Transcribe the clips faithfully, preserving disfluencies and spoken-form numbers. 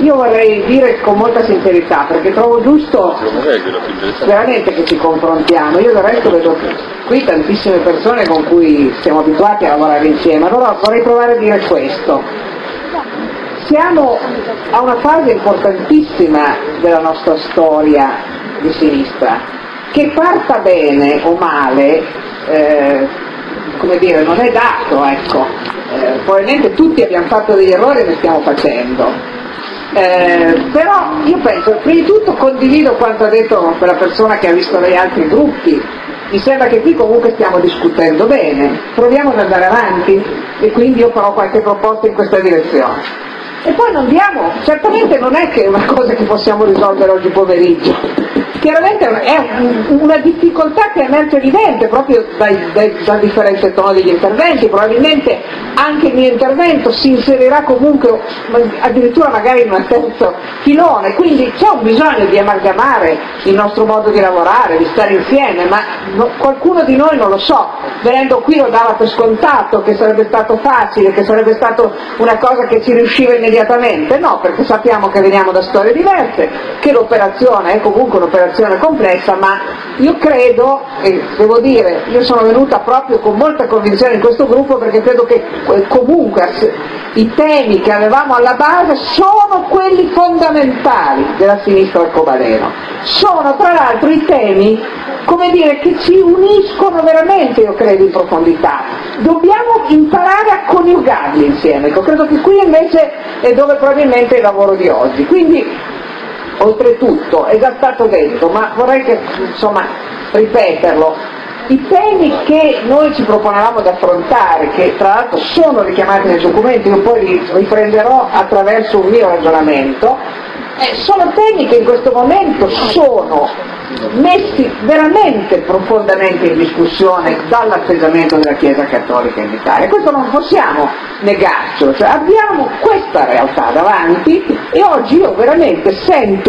io vorrei dire con molta sincerità, perché trovo giusto veramente che ci confrontiamo. Io del resto vedo qui tantissime persone con cui siamo abituati a lavorare insieme, allora vorrei provare a dire questo. Siamo a una fase importantissima della nostra storia di sinistra, che parta bene o male, eh, come dire, non è dato, ecco. Eh, probabilmente tutti abbiamo fatto degli errori e ne stiamo facendo, eh, però io penso, prima di tutto condivido quanto ha detto quella persona che ha visto degli altri gruppi. Mi sembra che qui comunque stiamo discutendo bene, proviamo ad andare avanti e quindi io farò qualche proposta in questa direzione. E poi non diamo, certamente non è che è una cosa che possiamo risolvere oggi pomeriggio, chiaramente è una difficoltà che emerge evidente proprio dai, dai, dal differente tono degli interventi. Probabilmente anche il mio intervento si inserirà comunque addirittura magari in un terzo filone, quindi c'è un bisogno di amalgamare il nostro modo di lavorare, di stare insieme, ma no, qualcuno di noi, non lo so, venendo qui lo dava per scontato che sarebbe stato facile, che sarebbe stato una cosa che ci riusciva immediatamente. No, perché sappiamo che veniamo da storie diverse, che l'operazione è comunque un'operazione complessa, ma io credo, e devo dire, io sono venuta proprio con molta convinzione in questo gruppo perché credo che comunque i temi che avevamo alla base sono quelli fondamentali della sinistra arcobaleno, sono tra l'altro i temi, come dire, che ci uniscono veramente, io credo, in profondità. Dobbiamo imparare a coniugarli insieme, ecco, credo che qui invece è dove probabilmente è il lavoro di oggi. Quindi, oltretutto, è già stato detto, ma vorrei che, insomma, ripeterlo, i temi che noi ci proponevamo di affrontare, che tra l'altro sono richiamati nei documenti, io poi li riprenderò attraverso un mio ragionamento, eh, sono temi che in questo momento sono messi veramente profondamente in discussione dall'atteggiamento della Chiesa Cattolica in Italia. Questo non possiamo negarcelo, cioè abbiamo questa realtà davanti e oggi io veramente sento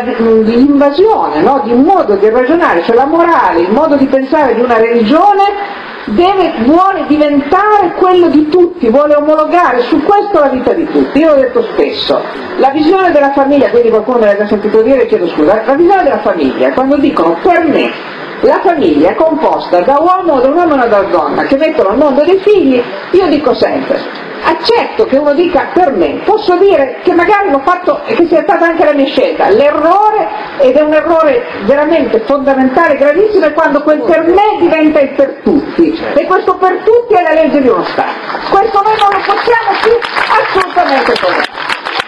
un'invasione, no, di un modo di ragionare, cioè la morale, il modo di pensare di una religione deve, vuole diventare quello di tutti, vuole omologare su questo la vita di tutti. Io ho detto spesso, la visione della famiglia, quindi qualcuno me l'ha già sentito dire, chiedo scusa, la visione della famiglia, quando dicono per me la famiglia è composta da uomo, da un uomo e da una donna che mettono al mondo dei figli, io dico sempre, accetto che uno dica per me, posso dire che magari l'ho fatto e che sia stata anche la mia scelta, l'errore, ed è un errore veramente fondamentale, gravissimo, è quando quel per me diventa il per tutti, e questo per tutti è la legge di uno Stato. Questo noi non lo possiamo più assolutamente togliere.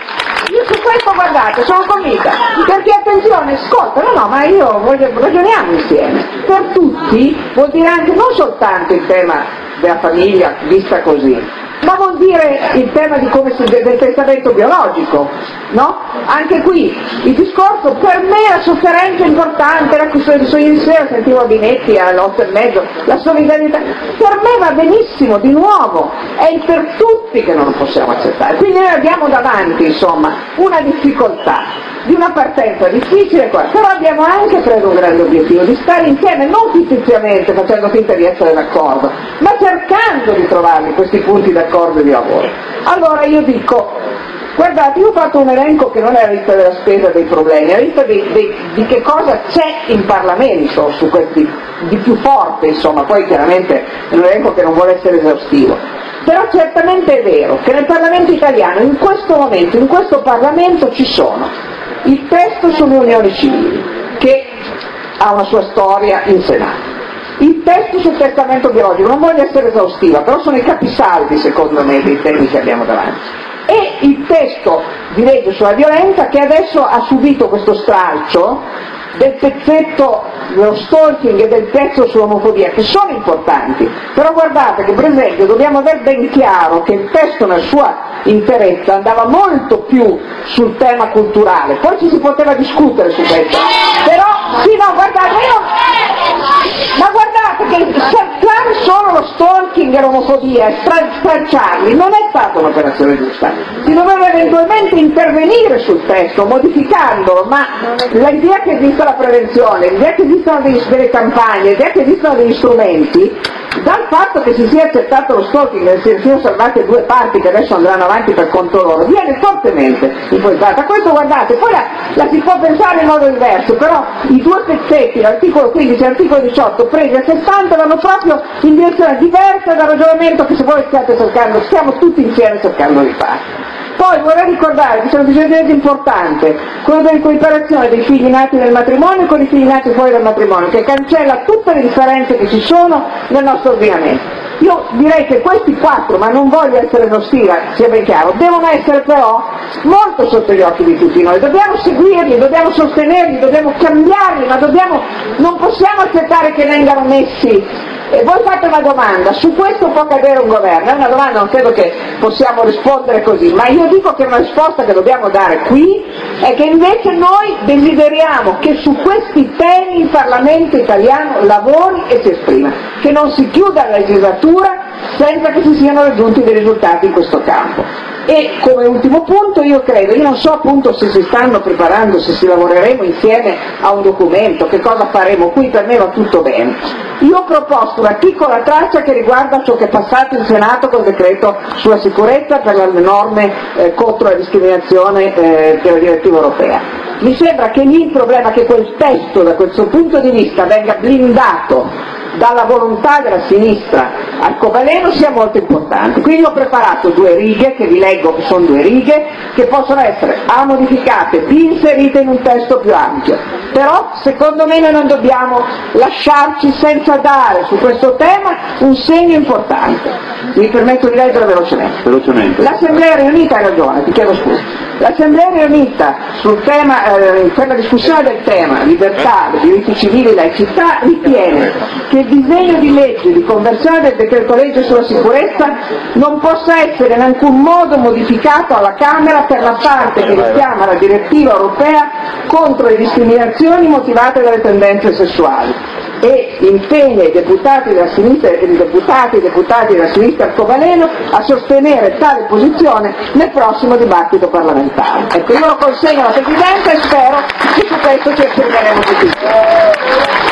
Io su questo, guardate, sono convinta, perché attenzione, ascolta, no no, ma io voglio, ragioniamo insieme. Per tutti vuol dire anche non soltanto il tema della famiglia vista così, ma vuol dire il tema di come si, del testamento biologico, no? Anche qui il discorso, per me la sofferenza è importante, la questione di ieri sera sentivo a Binetti alle otto e mezzo, la solidarietà, per me va benissimo, di nuovo, è il per tutti che non lo possiamo accettare. Quindi noi abbiamo davanti, insomma, una difficoltà, di una partenza difficile qua, però abbiamo anche, credo, un grande obiettivo, di stare insieme, non fittiziamente facendo finta di essere d'accordo, ma cercando di trovarli questi punti d'accordo e di lavoro. Allora io dico, guardate, io ho fatto un elenco che non è la lista della spesa dei problemi, è la lista di, di, di che cosa c'è in Parlamento su questi, di più forte, insomma, poi chiaramente è un elenco che non vuole essere esaustivo. Però certamente è vero che nel Parlamento italiano, in questo momento, in questo Parlamento ci sono il testo sulle unioni civili, che ha una sua storia in Senato, il testo sul testamento biologico, non voglio essere esaustiva, però sono i capisaldi secondo me dei temi che abbiamo davanti, e il testo di legge sulla violenza che adesso ha subito questo stralcio del pezzetto dello stalking e del pezzo sull'omofobia, che sono importanti, però guardate che per esempio dobbiamo aver ben chiaro che il testo nella sua interezza andava molto più sul tema culturale, poi ci si poteva discutere su questo, però sì, no, guardate, io, ma guardate che cercare solo lo stalking e l'omofobia e stra- stracciarli non è stata un'operazione giusta, si doveva eventualmente intervenire sul testo modificandolo, ma l'idea che esista la prevenzione, l'idea che esistano degli, delle campagne, l'idea che esistano degli strumenti Dal fatto che si sia accettato lo stalking e si siano salvate due parti che adesso andranno avanti per conto loro, viene fortemente impostata. Questo guardate, poi la, la si può pensare in modo diverso, però i due pezzetti, l'articolo quindici e l'articolo diciotto, presi a sé stante, vanno proprio in direzione diversa dal ragionamento che se voi state cercando, stiamo tutti insieme cercando di fare. Poi vorrei ricordare che c'è un disegno di legge importante, quello dell'equiparazione dei figli nati nel matrimonio con i figli nati fuori dal matrimonio, che cancella tutte le differenze che ci sono nel nostro ordinamento. Io direi che questi quattro, ma non voglio essere esaustiva, sia ben chiaro, devono essere però molto sotto gli occhi di tutti noi, dobbiamo seguirli, dobbiamo sostenerli, dobbiamo cambiarli, ma dobbiamo, non possiamo accettare che vengano messi. E voi fate una domanda, su questo può cadere un governo? È una domanda, non credo che possiamo rispondere così, ma io dico che una risposta che dobbiamo dare qui è che invece noi desideriamo che su questi temi il Parlamento italiano lavori e si esprima, che non si chiuda la legislatura senza che si siano raggiunti dei risultati in questo campo. E come ultimo punto io credo, io non so appunto se si stanno preparando, se si lavoreremo insieme a un documento, che cosa faremo, qui per me va tutto bene. Io ho proposto una piccola traccia che riguarda ciò che è passato in Senato col decreto sulla sicurezza per le norme eh, contro la discriminazione eh, della direttiva europea. Mi sembra che lì il problema è che quel testo da questo punto di vista venga blindato dalla volontà della sinistra arcobaleno sia molto importante. Quindi ho preparato due righe, che vi leggo che sono due righe, che possono essere A modificate, B inserite in un testo più ampio. Però secondo me noi non dobbiamo lasciarci senza dare su questo tema un segno importante. Mi permetto di leggere velocemente. velocemente. L'Assemblea riunita, hai ragione, ti chiedo scusa. L'Assemblea riunita sul tema, eh, per la discussione del tema libertà, diritti civili e laicità, ritiene che il disegno di legge di conversione del decreto legge sulla sicurezza non possa essere in alcun modo modificato alla Camera per la parte che richiama la direttiva europea contro le discriminazioni motivate dalle tendenze sessuali, e impegna i deputati della sinistra e i deputati e i deputati della sinistra arcobaleno a sostenere tale posizione nel prossimo dibattito parlamentare. Ecco, io lo consegno alla Presidenza e spero che su questo ci esprimeremo tutti.